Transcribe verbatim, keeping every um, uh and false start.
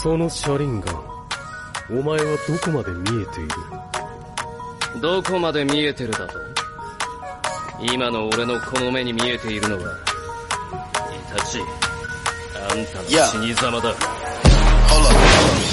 その車輪ガン、お前はどこまで見えている？ どこまで見えてるだと？今の俺のこの目に見えているのは、イタチ、あんたの死に様だ。 Hold up.